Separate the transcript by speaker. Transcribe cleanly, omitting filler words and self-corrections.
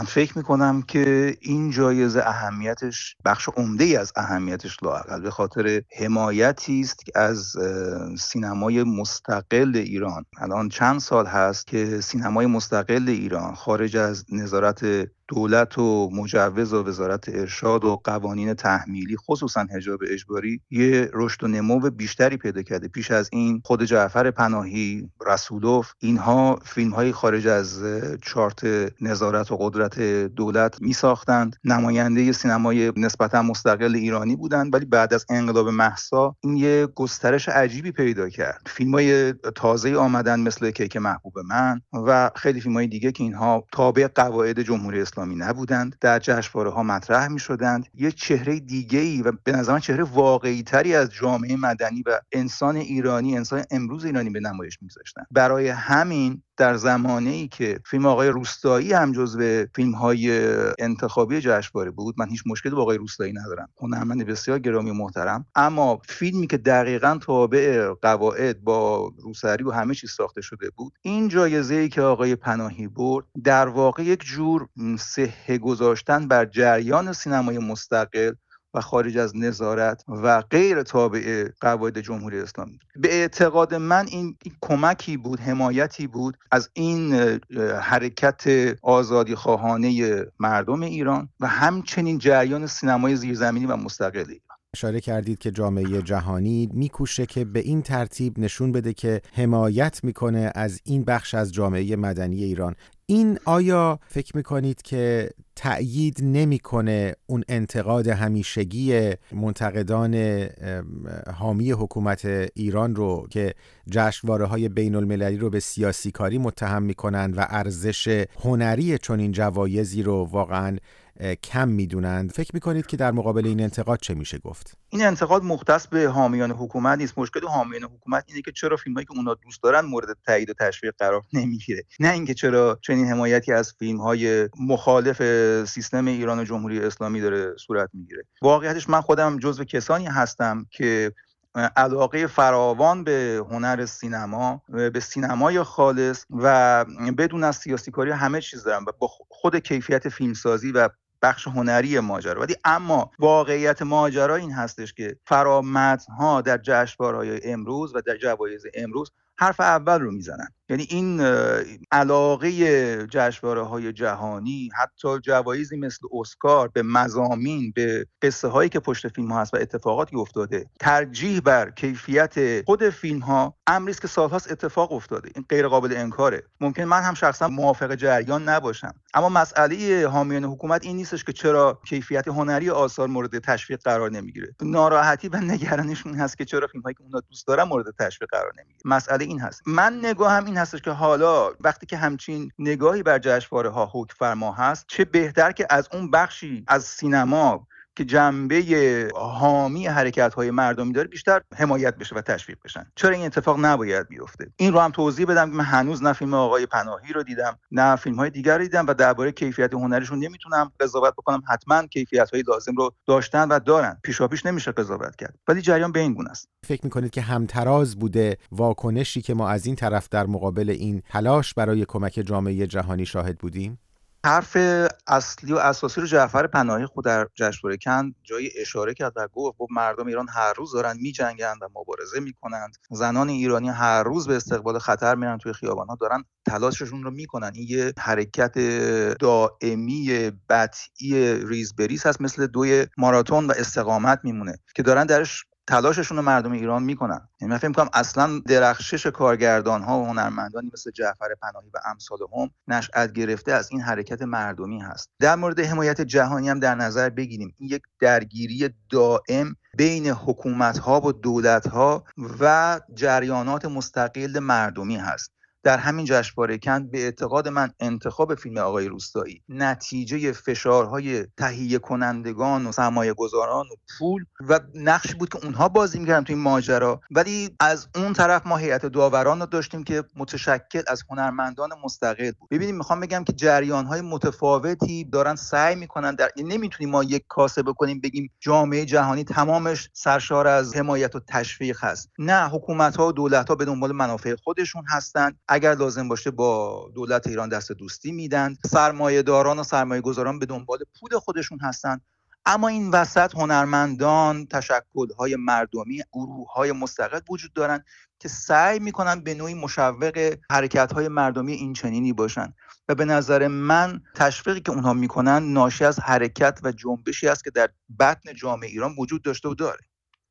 Speaker 1: من فکر میکنم که این جایزه اهمیتش بخش عمده‌ای از اهمیتش لااقل به خاطر حمایتی است از سینمای مستقل ایران. الان چند سال هست که سینمای مستقل ایران خارج از نظارت دولت و مجوز و وزارت ارشاد و قوانین تحمیلی، خصوصا حجاب اجباری، یه رشد و نمو بیشتری پیدا کرده. پیش از این خود جعفر پناهی، رسولوف، اینها فیلم‌های خارج از چارت نظارت و قدرت دولت می‌ساختند، نماینده سینمای نسبتا مستقل ایرانی بودند. ولی بعد از انقلاب مهسا این یه گسترش عجیبی پیدا کرد. فیلم‌های تازه آمدن مثل کیک محبوب من و خیلی فیلم‌های دیگه که اینها تابع قواعد جمهوری اسلامی نبودند، در جشنواره‌ها مطرح می‌شدند. یه چهره دیگه‌ای و به نظر من چهره واقعی‌تری از جامعه مدنی و انسان ایرانی، انسان امروز ایرانی به نمایش می‌گذاشتند. برای همین در زمانه‌ای که فیلم آقای روستایی هم جزو فیلم‌های انتخابی جشنواره بود، من هیچ مشکلی با آقای روستایی ندارم، هنرمند بسیار گرامی و محترم، اما فیلمی که دقیقاً تابع قواعد با روسری و همه چیز ساخته شده بود، این جایزه‌ای که آقای پناهی برد در واقع یک جور صحه گذاشتن بر جریان سینمای مستقل و خارج از نظارت و غیر تابع قواعد جمهوری اسلامی. به اعتقاد من این کمکی بود، حمایتی بود از این حرکت آزادی خواهانه مردم ایران و همچنین جریان سینمای زیرزمینی و مستقل ایران.
Speaker 2: اشاره کردید که جامعه جهانی میکوشه که به این ترتیب نشون بده که حمایت میکنه از این بخش از جامعه مدنی ایران. این آیا فکر میکنید که تأیید نمیکنه اون انتقاد همیشگی منتقدان حامی حکومت ایران رو که جشنواره‌های بین المللی رو به سیاسی کاری متهم میکنن و ارزش هنری چنین جوایزی رو واقعاً کم میدونند؟ فکر میکنید که در مقابل این انتقاد چه میشه گفت؟
Speaker 1: این انتقاد مختص به حامیان حکومت نیست. مشکل حامیان حکومت اینه که چرا فیلمایی که اونا دوست دارن مورد تایید و تشویق قرار نمیگیره، نه اینکه چرا چنین حمایتی از فیلم‌های مخالف سیستم ایران و جمهوری اسلامی داره صورت میگیره. واقعیتش من خودم جزو کسانی هستم که علاقه فراوان به هنر سینما، به سینمای خالص و بدون از سیاسی کاری همه چیز دارم و با خود کیفیت فیلمسازی و بخش هنری ماجرا. ولی اما واقعیت ماجرا این هستش که فرامتن‌ها در جشنواره‌های امروز و در جوایز امروز حرف اول رو میزنن. یعنی این علاقه جشنواره‌های جهانی، حتی جوایزی مثل اسکار، به مضامین، به قصه هایی که پشت فیلم ها هست و اتفاقاتی افتاده، ترجیح بر کیفیت خود فیلم ها، امری است که سالهاست اتفاق افتاده. این غیر قابل انکاره. ممکن من هم شخصا موافق جریان نباشم، اما مسئله حامیان حکومت این نیستش که چرا کیفیت هنری آثار مورد تشویق قرار نمیگیره. ناراحتی و نگرانیشون هست که چرا فیلم هایی که اونا دوست دارن مورد تشویق قرار نمیگیره. مسئله این هست. من نگاهم این هستش که حالا وقتی که همچین نگاهی بر جشنواره‌ها حکم فرما هست، چه بهتر که از اون بخشی از سینما که جنبه حامی حرکت‌های مردمی داره بیشتر حمایت بشه و تشویق بشن. چرا این اتفاق نباید بیفته؟ این رو هم توضیح بدم که من هنوز نه فیلم آقای پناهی رو دیدم، نه فیلم‌های دیگر رو دیدم و درباره کیفیت هنریشون نمیتونم قضاوت بکنم. حتما کیفیت‌های لازم رو داشتن و دارن، پیشاپیش نمیشه قضاوت کرد، ولی جریان به این گونه است.
Speaker 2: فکر می‌کنید که همتراز بوده واکنشی که ما از این طرف در مقابل این تلاش برای کمک جامعه جهانی شاهد بودیم؟
Speaker 1: حرف اصلی و اساسی رو جعفر پناهی خود در جشنواره کن جای اشاره کرد و گفت مردم ایران هر روز دارن می‌جنگن و مبارزه می‌کنند. زنان ایرانی هر روز به استقبال خطر میرن توی خیابان‌ها، دارن تلاششون رو می‌کنن. این یه حرکت دائمی بطیء ریز بریز هست، مثل دوی ماراتون و استقامت میمونه که دارن درش تلاششون رو مردم ایران میکنن. یعنی من فکر می‌کنم اصلا درخشش کارگردان‌ها و هنرمندانی مثل جعفر پناهی و امثالهم نشأت گرفته از این حرکت مردمی هست. در مورد حمایت جهانی هم در نظر بگیریم، این یک درگیری دائم بین حکومت‌ها و دولت‌ها و جریانات مستقل مردمی هست. در همین جشنواره کن به اعتقاد من انتخاب فیلم آقای روستایی نتیجه فشارهای تهیه کنندگان و سرمایه گذاران و پول و نقشی بود که اونها بازی می‌کردن تو این ماجرا. ولی از اون طرف ما هیئت داوران رو داشتیم که متشکل از هنرمندان مستقل بود. ببینید میخوام بگم که جریان‌های متفاوتی دارن سعی می‌کنن نمیتونیم ما یک کاسه بکنیم بگیم جامعه جهانی تمامش سرشار از حمایت و تشویق هست. نه، حکومت‌ها و دولت‌ها به دنبال منافع خودشون هستن. اگر لازم باشه با دولت ایران دست دوستی میدن. سرمایه‌داران و سرمایه‌گذاران به دنبال پول خودشون هستن، اما این وسط هنرمندان، تشکل‌های مردمی، گروه‌های مستقل وجود دارن که سعی میکنن به نوعی مشوق حرکت‌های مردمی این چنینی باشن و به نظر من تشویقی که اونها میکنن ناشی از حرکت و جنبشی است که در بطن جامعه ایران وجود داشته و داره.